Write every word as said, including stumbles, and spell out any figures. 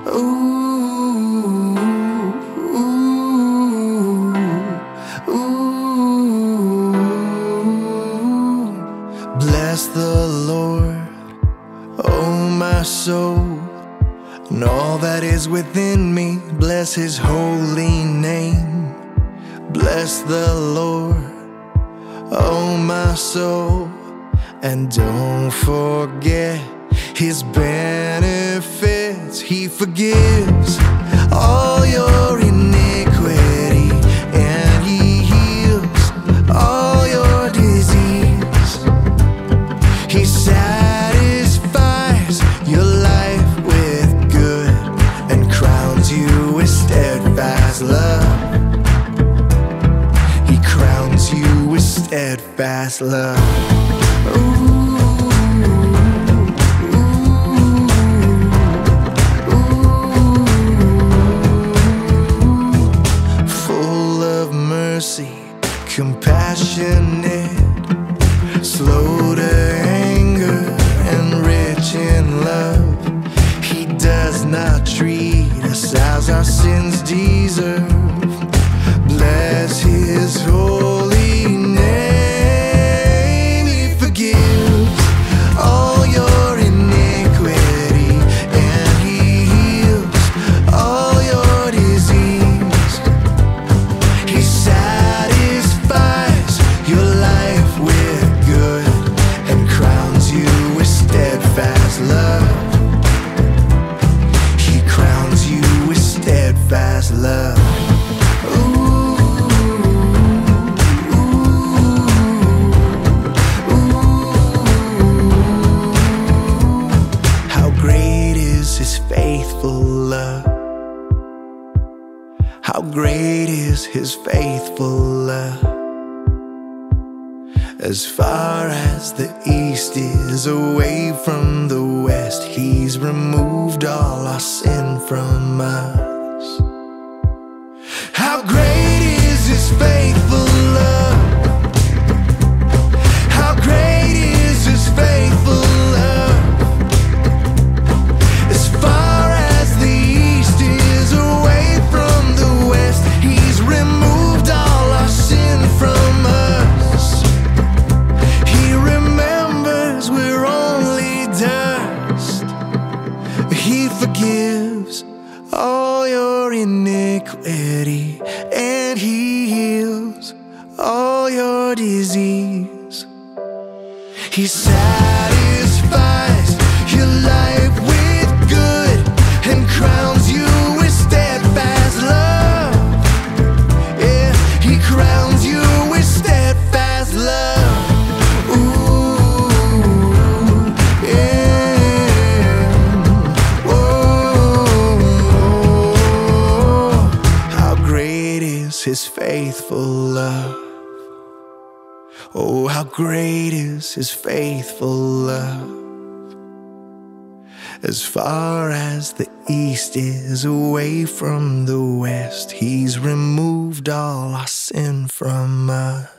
Ooh, ooh, ooh. Bless the Lord, oh my soul, and all that is within me. Bless His holy name. Bless the Lord, oh my soul, and don't forget His benefits. He forgives all your iniquity, and He heals all your disease. He satisfies your life with good and crowns you with steadfast love. He crowns you with steadfast love. Ooh. Compassionate, slow to anger, and rich in love. He does not treat us as our sins deserve. Bless His holy name. He forgives all your iniquity, and He heals all your disease. He satisfies your life with good and crowns you with steadfast love. He crowns you with steadfast love. Ooh, ooh, ooh. How great is His faithful love. How great is His faithful love. As far as the east is away from the west, He's removed all our sin from us. How great is His faithful love. How great is His faithful love. As far as the east is away from the west, He's removed all our sin from us. He remembers we're only dust. He forgives all your iniquity, and He heals all your disease. He satisfies your life with good and crowns you with steadfast love. Yeah, He crowns you with steadfast love. Ooh, yeah. Whoa. How great is His faithful love. Oh, how great is His faithful love. As far as the east is away from the west, He's removed all our sin from us.